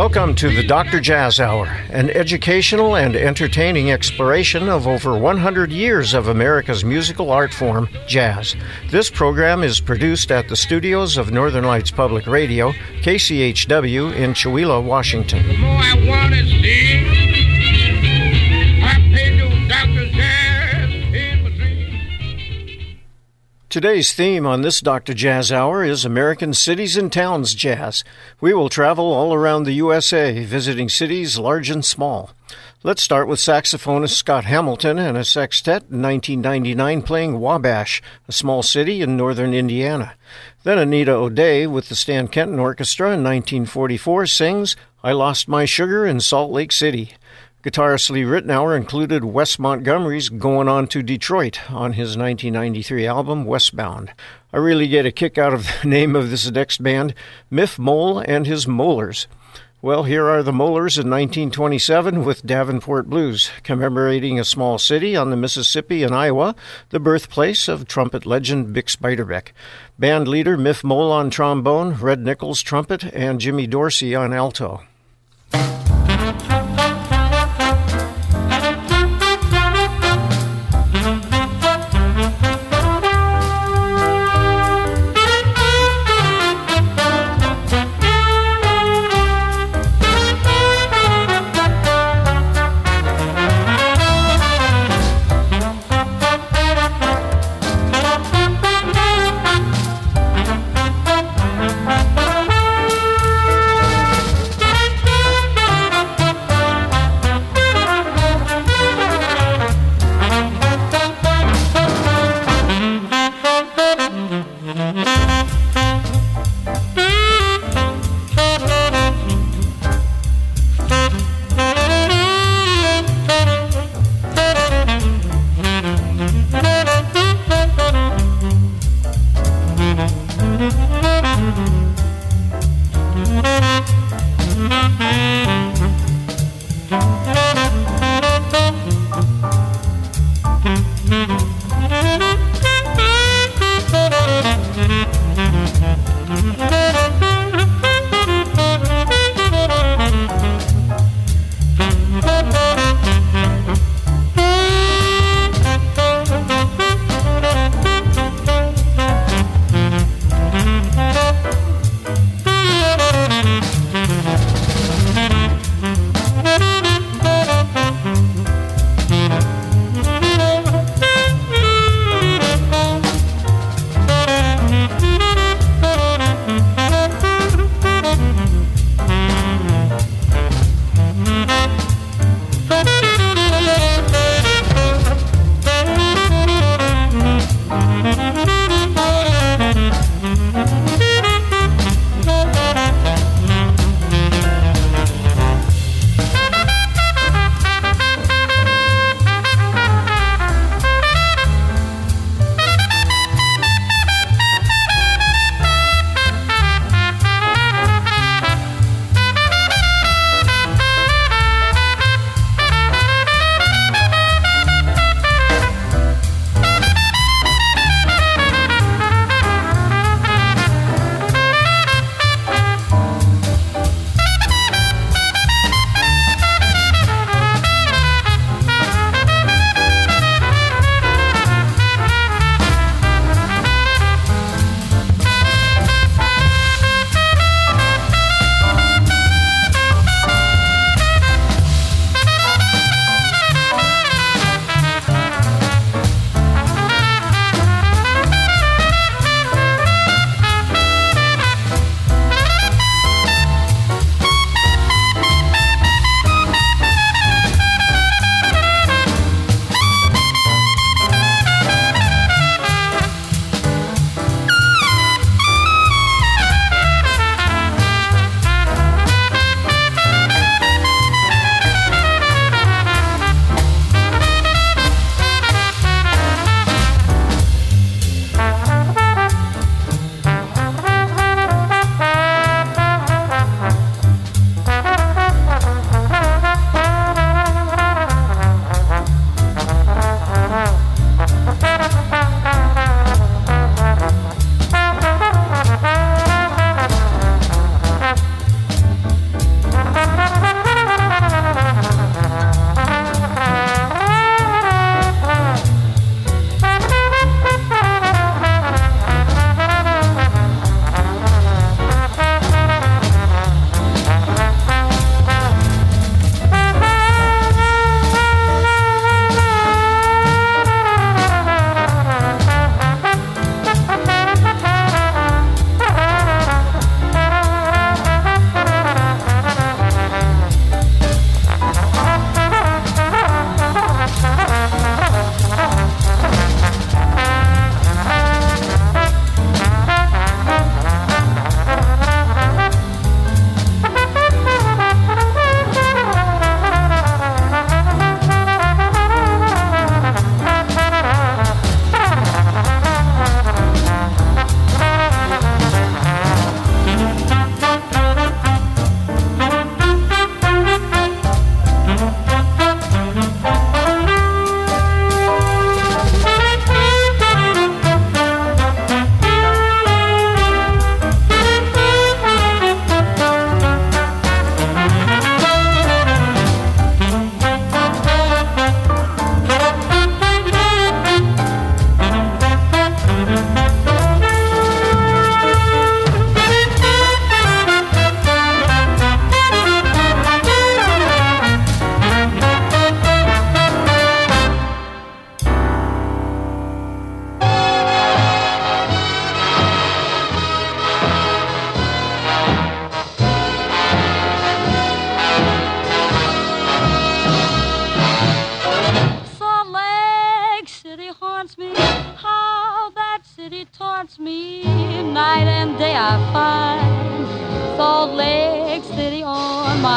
Welcome to the Dr. Jazz Hour, an educational and entertaining exploration of over 100 years of America's musical art form, jazz. This program is produced at the studios of Northern Lights Public Radio, KCHW in Chewelah, Washington. The more I want to see, I pay those Dr. Jazz in my dreams. Today's theme on this Dr. Jazz Hour is American Cities and Towns Jazz. We will travel all around the USA, visiting cities large and small. Let's start with saxophonist Scott Hamilton and a sextet in 1999 playing Wabash, a small city in northern Indiana. Then Anita O'Day with the Stan Kenton Orchestra in 1944 sings I Lost My Sugar in Salt Lake City. Guitarist Lee Ritenour included Wes Montgomery's Going On to Detroit on his 1993 album Westbound. I really get a kick out of the name of this next band, Miff Mole and his Molars. Well, here are the Molars in 1927 with Davenport Blues, commemorating a small city on the Mississippi in Iowa, the birthplace of trumpet legend Bix Beiderbecke. Band leader Miff Mole on trombone, Red Nichols trumpet, and Jimmy Dorsey on alto.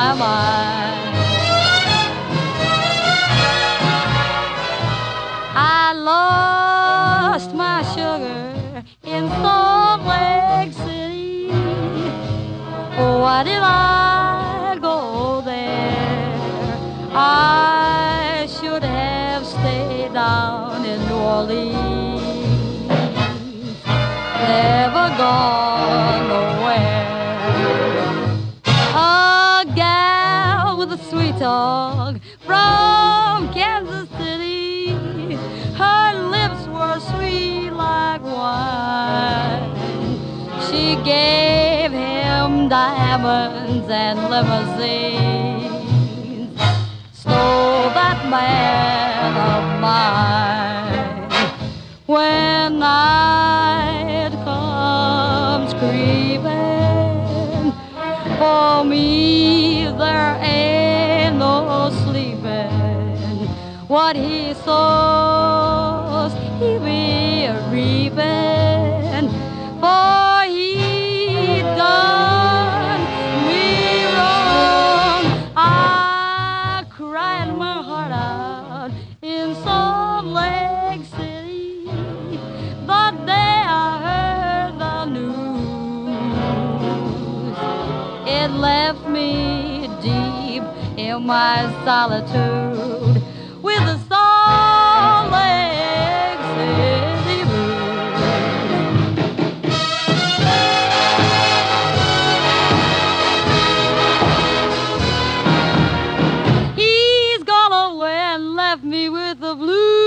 my mind. I lost my sugar in Salt Lake City. Why did I go there? I should have stayed down in New Orleans. Never gone nowhere. A gal with a sweet talk from Kansas City. Her lips were sweet like wine. She gave him diamonds and limousines. Stole that man of mine. When night comes creeping, for me there ain't no sleeping. What he sows, he will reaping. For he done me wrong. I cried my heart out in Salt Lake City the day I heard the news. It left me deep in my solitude with the Salt Lake City blues. He's gone away and left me with the blues.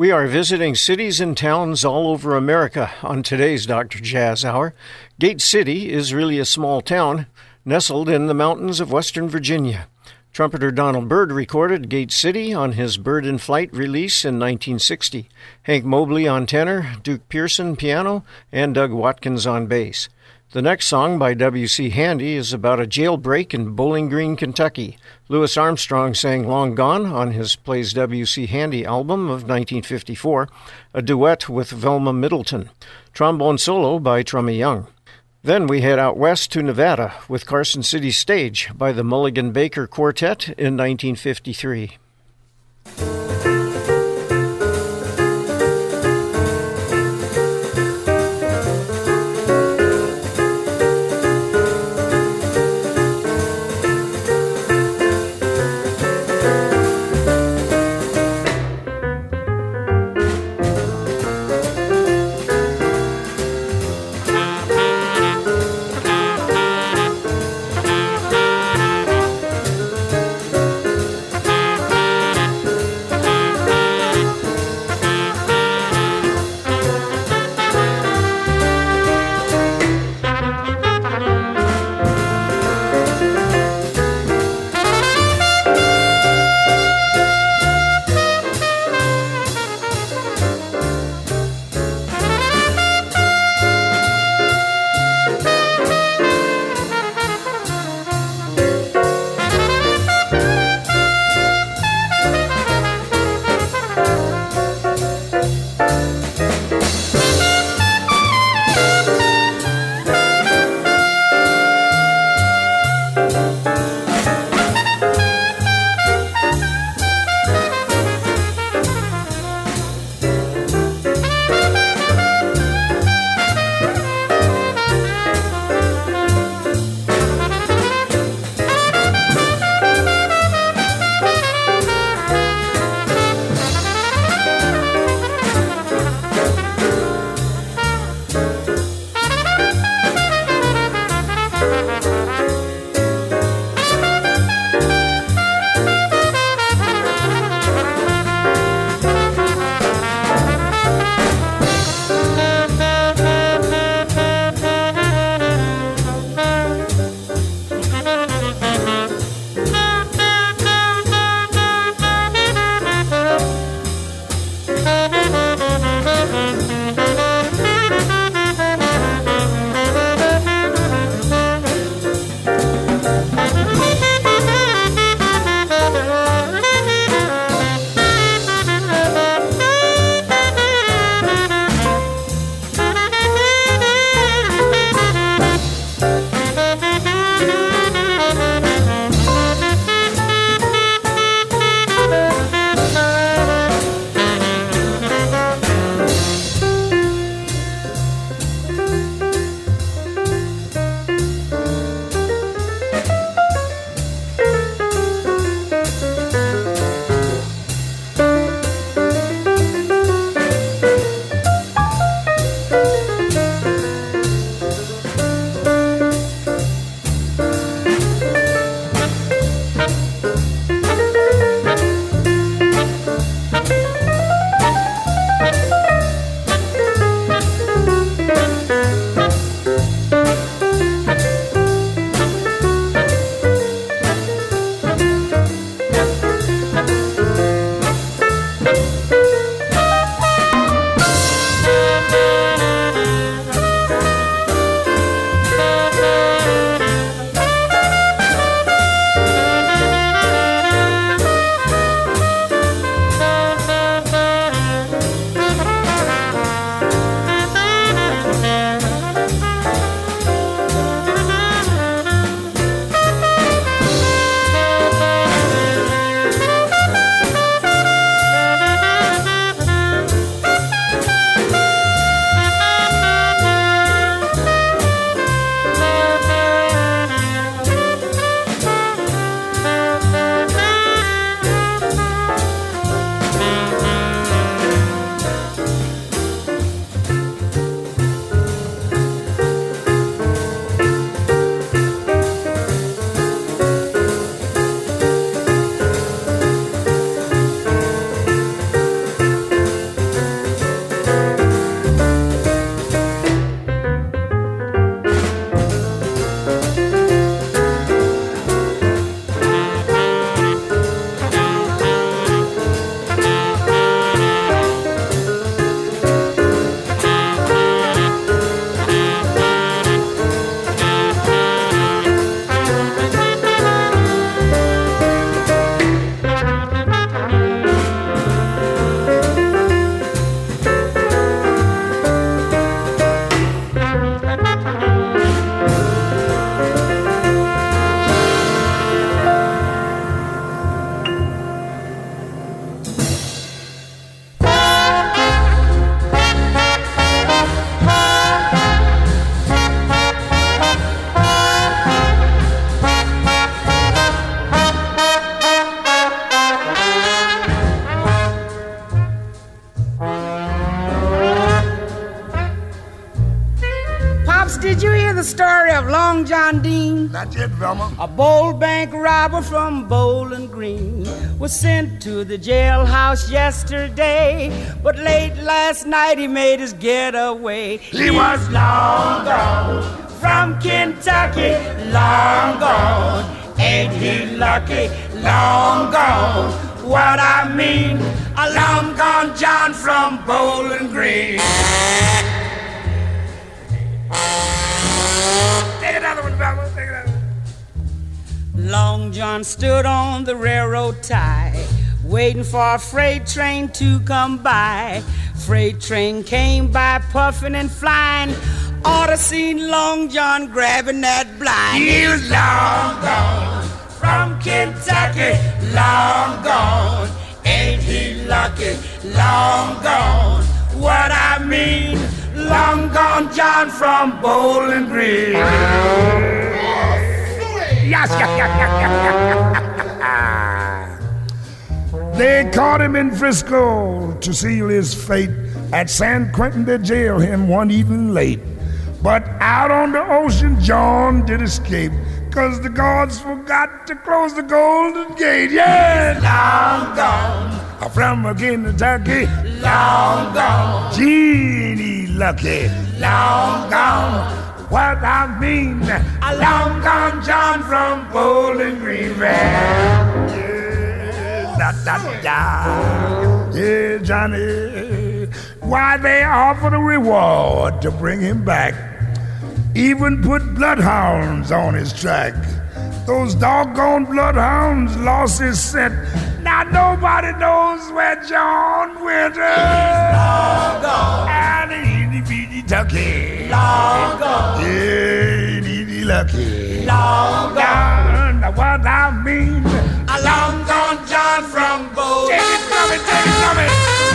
We are visiting cities and towns all over America on today's Dr. Jazz Hour. Gate City is really a small town nestled in the mountains of Western Virginia. Trumpeter Donald Byrd recorded Gate City on his Bird in Flight release in 1960. Hank Mobley on tenor, Duke Pearson piano, and Doug Watkins on bass. The next song by W.C. Handy is about a jailbreak in Bowling Green, Kentucky. Louis Armstrong sang Long Gone on his Plays W.C. Handy album of 1954, a duet with Velma Middleton. Trombone solo by Trummy Young. Then we head out west to Nevada with Carson City Stage by the Mulligan Baker Quartet in 1953. Did you hear the story of Long John Dean? Not yet, Velma. A bold bank robber from Bowling Green was sent to the jailhouse yesterday, but late last night he made his getaway. He was long gone from Kentucky, long gone. Ain't he lucky? Long gone. What I mean, a long gone John from Bowling Green. Take another one, Velma. Take another one. Long John stood on the railroad tie, waiting for a freight train to come by. Freight train came by puffing and flying. Oughta seen Long John grabbing that blind. He was long gone From Kentucky, long gone. Ain't he lucky? Long gone. What I mean, long gone John from Bowling Green. Yes. They caught him in Frisco to seal his fate. At San Quentin they jailed him one evening late. But out on the ocean John did escape, 'cause the guards forgot to close the Golden Gate. Yeah, Long gone, from Kentucky, long gone, Genie Lucky, long gone. what I mean, A long gone John from Bowling Green. yeah, da da da, yeah, Johnny. Why they offered a reward to bring him back, even put bloodhounds on his track. Those doggone bloodhounds lost his scent. Now nobody knows where John went. Long gone, And he Tucky. long gone, Yeah, he lucky. long gone. Now what I mean, A long gone John from Bowling take it from me, take it from me.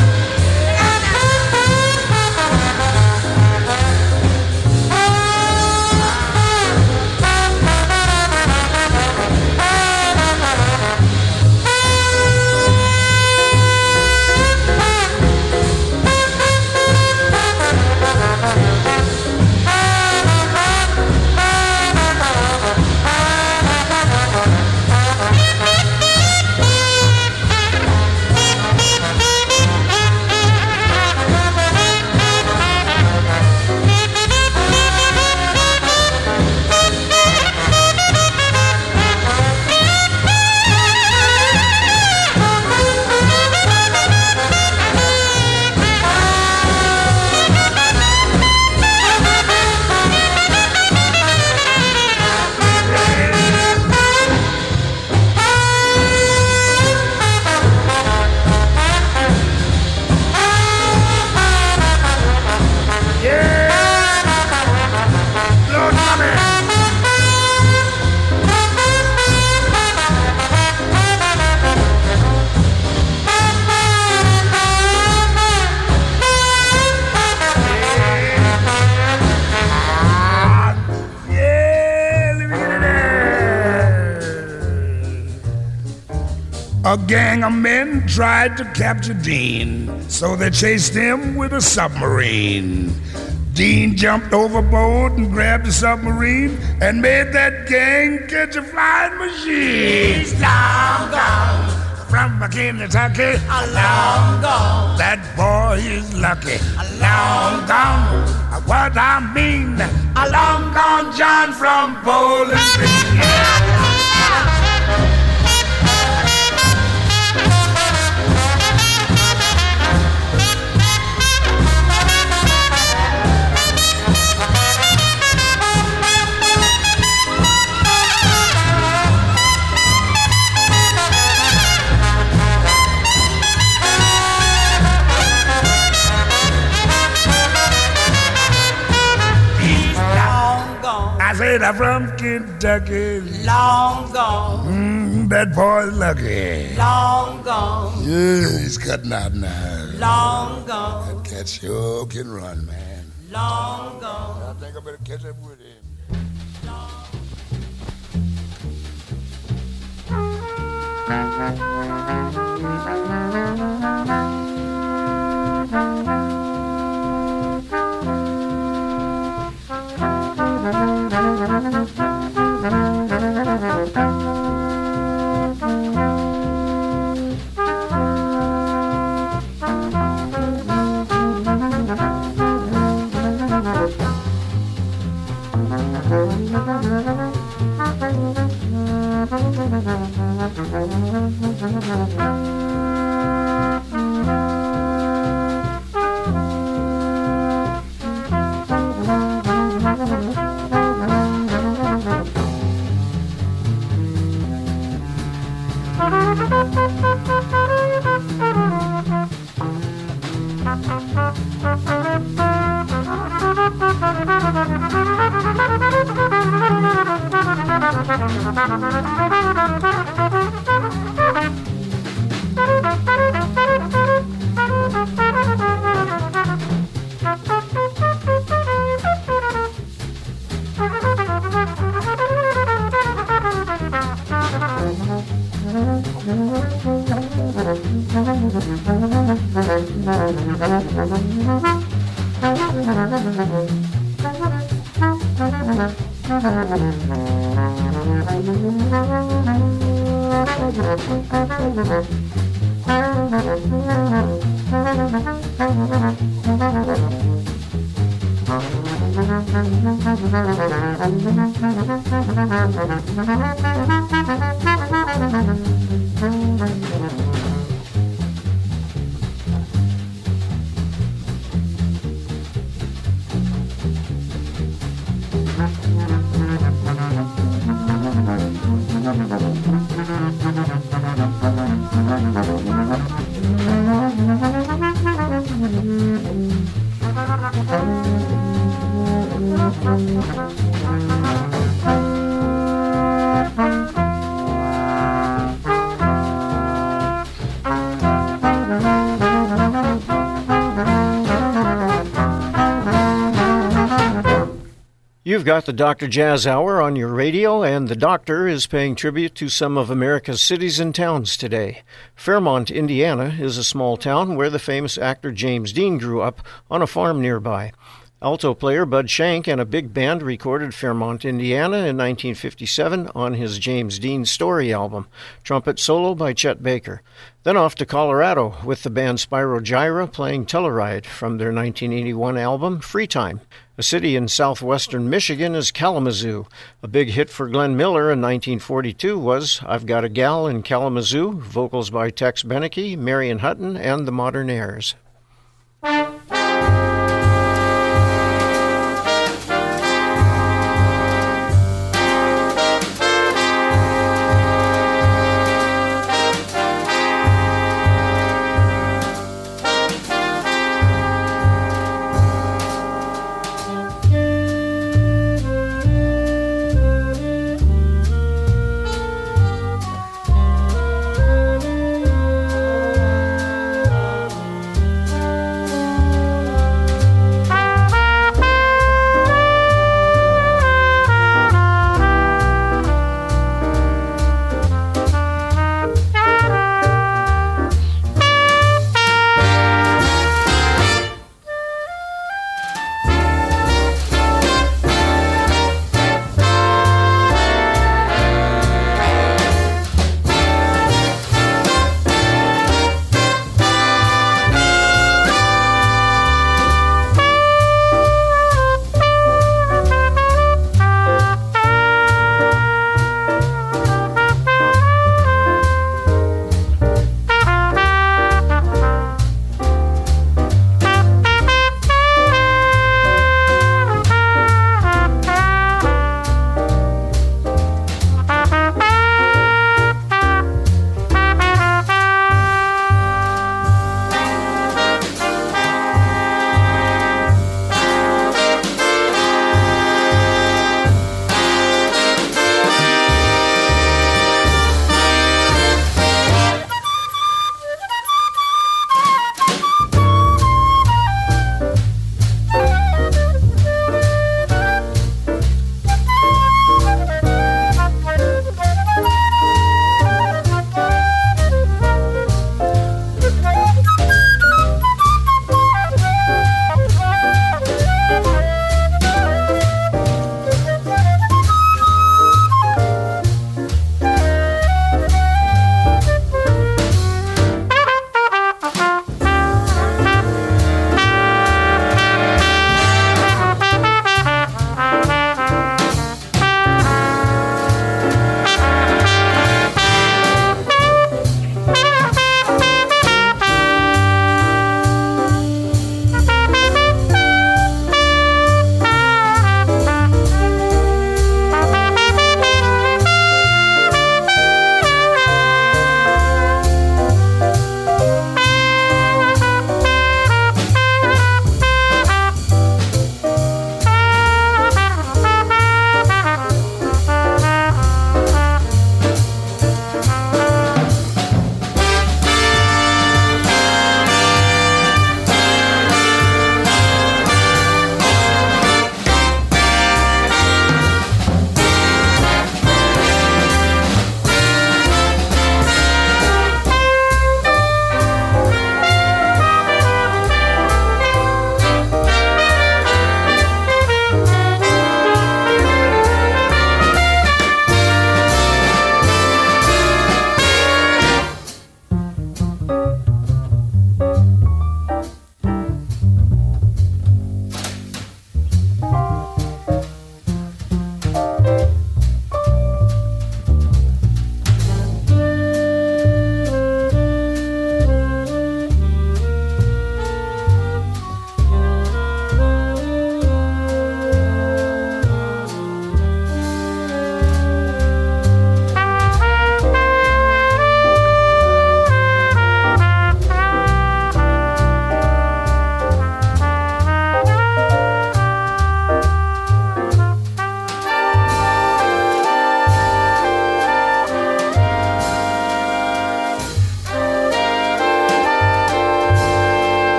A gang of men tried to capture Dean, so they chased him with a submarine. Dean jumped overboard and grabbed the submarine and made that gang catch a flying machine. He's long gone, From Kentucky, long gone, that boy is lucky. long gone. What I mean, A long gone John from Bowling Green. I said I'm from Kentucky. Long gone, That boy's lucky. long gone, Yeah, he's cutting out now. long gone, That cat sure can run, man. long gone. I think I better catch up with him. You've got the Dr. Jazz Hour on your radio, and the doctor is paying tribute to some of America's cities and towns today. Fairmont, Indiana is a small town where the famous actor James Dean grew up on a farm nearby. Alto player Bud Shank and a big band recorded Fairmont, Indiana in 1957 on his James Dean Story album, trumpet solo by Chet Baker. Then off to Colorado with the band Spyro Gyra playing Telluride from their 1981 album Free Time. A city in southwestern Michigan is Kalamazoo. A big hit for Glenn Miller in 1942 was I've Got a Gal in Kalamazoo, vocals by Tex Beneke, Marion Hutton, and the Modernaires.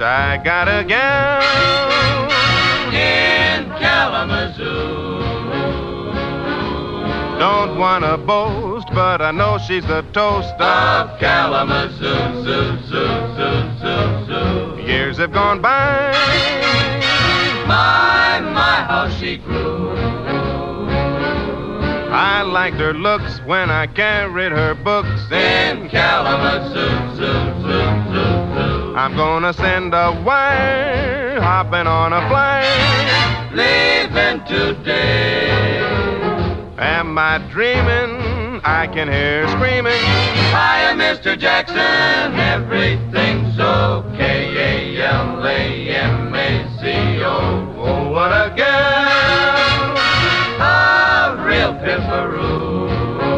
I got a gal in Kalamazoo. Don't wanna boast, but I know she's the toast Of Kalamazoo, zoo, zoo, zoo, zoo, zoo. Years have gone by. My, how she grew. I liked her looks when I carried her books In Kalamazoo, zoo, zoo, zoo, zoo. I'm gonna send a wire, hopping on a flight. Leaving today. Am I dreaming? I can hear screaming. Hiya, Mr. Jackson, everything's okay. A-L-A-M-A-C-O. Oh, what a gal! A real pipperoo.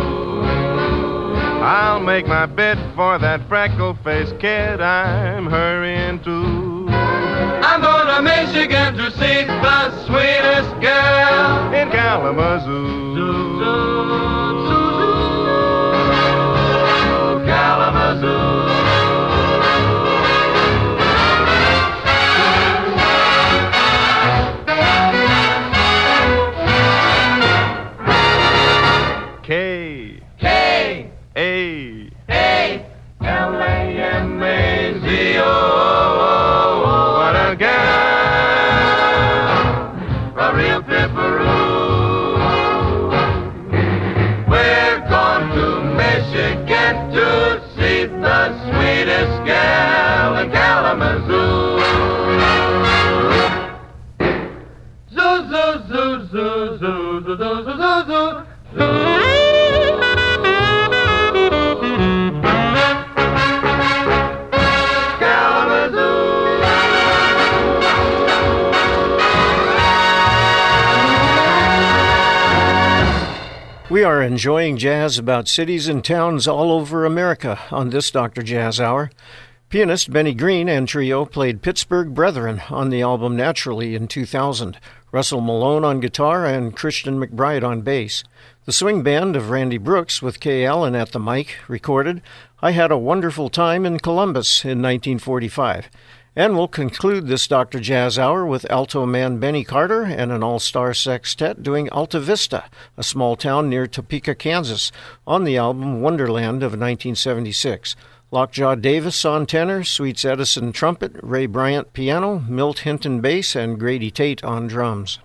I'll make my bid for that freckle-faced kid I'm hurrying to. I'm going to Michigan to see the sweetest girl In Kalamazoo. Kalamazoo. K K A A L-A-M-A-Z-O. what a gal! A real pipperoo. We're going to Michigan to see the sweetest gal in Kalamazoo. Zoo, zoo, zoo, zoo, zoo, zoo, zoo, zoo, zoo, zoo. We are enjoying jazz about cities and towns all over America on this Dr. Jazz Hour. Pianist Benny Green and trio played Pittsburgh Brethren on the album Naturally in 2000, Russell Malone on guitar and Christian McBride on bass. The swing band of Randy Brooks with Kay Allen at the mic recorded I Had a Wonderful Time in Columbus in 1945. And we'll conclude this Dr. Jazz Hour with alto man Benny Carter and an all-star sextet doing Alta Vista, a small town near Topeka, Kansas, on the album Wonderland of 1976. Lockjaw Davis on tenor, Sweets Edison trumpet, Ray Bryant piano, Milt Hinton bass, and Grady Tate on drums.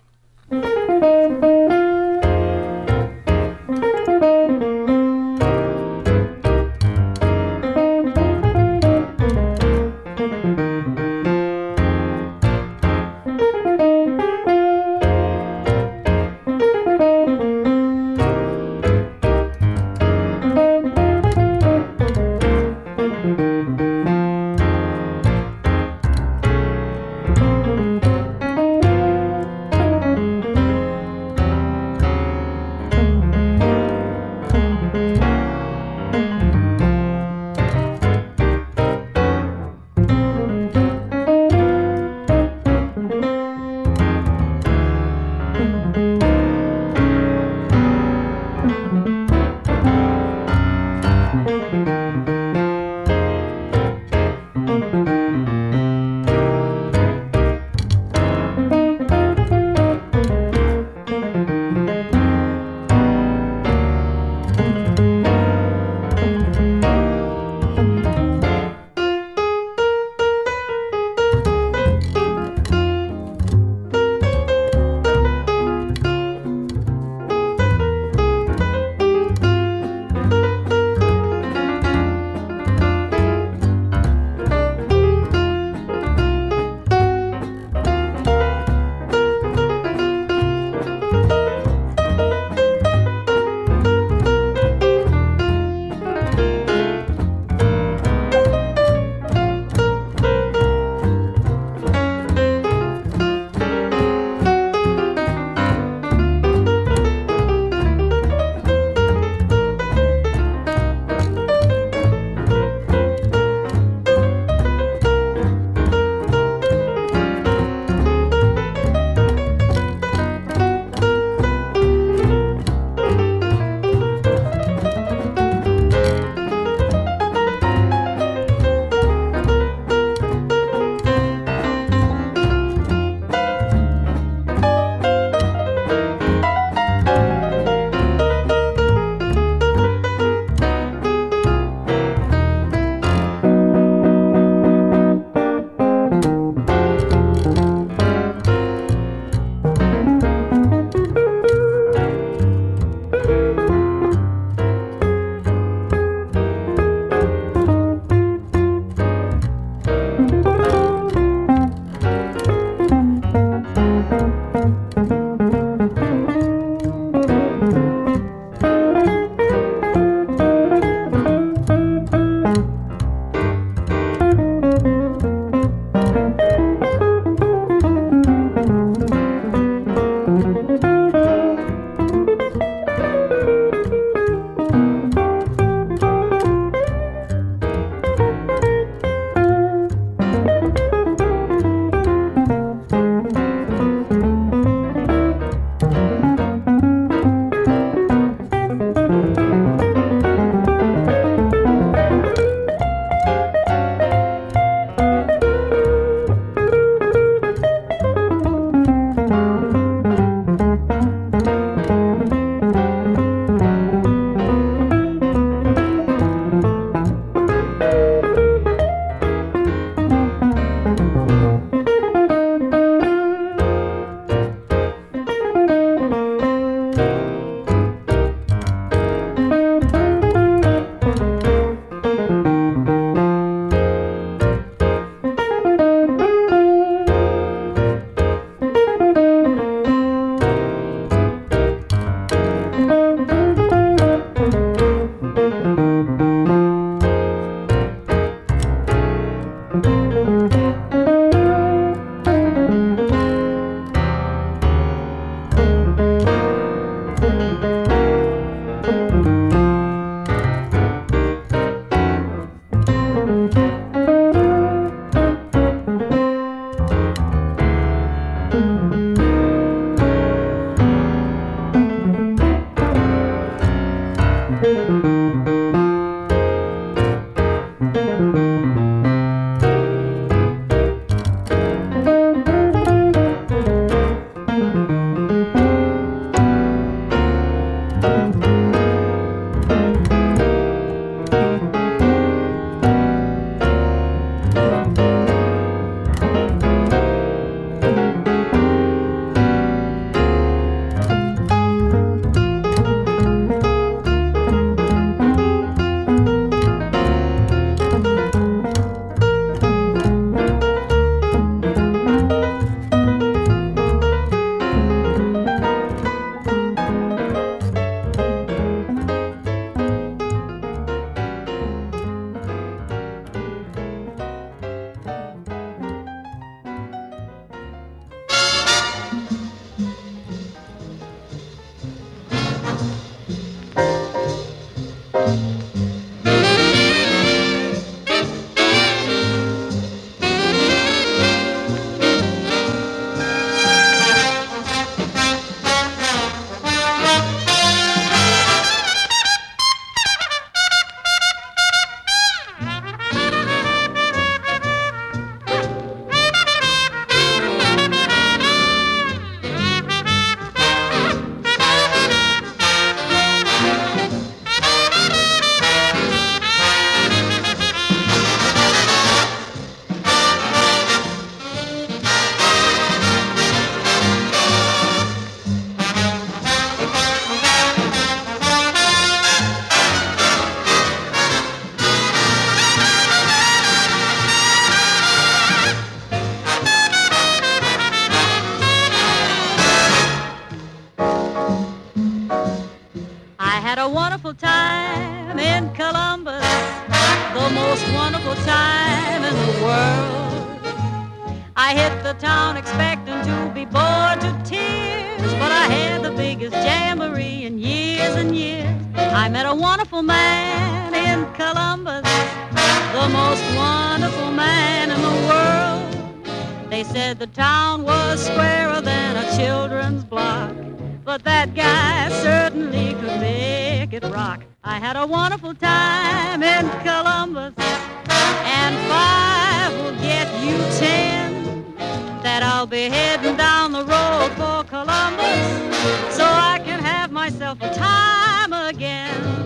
had a wonderful time in Columbus, the most wonderful time in the world. I hit the town expecting to be bored to tears, but I had the biggest jamboree in years and years. I met a wonderful man in Columbus, the most wonderful man in the world. They said the town was squarer than a children's block, but that guy certainly could make it rock. I had a wonderful time in Columbus, and 5 will get you 10, that I'll be heading down the road for Columbus, so I can have myself a time again.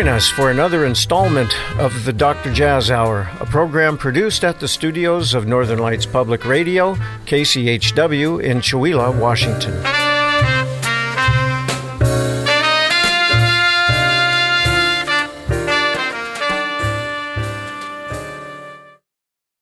Join us for another installment of the Dr. Jazz Hour, a program produced at the studios of Northern Lights Public Radio, KCHW in Chewelah, Washington.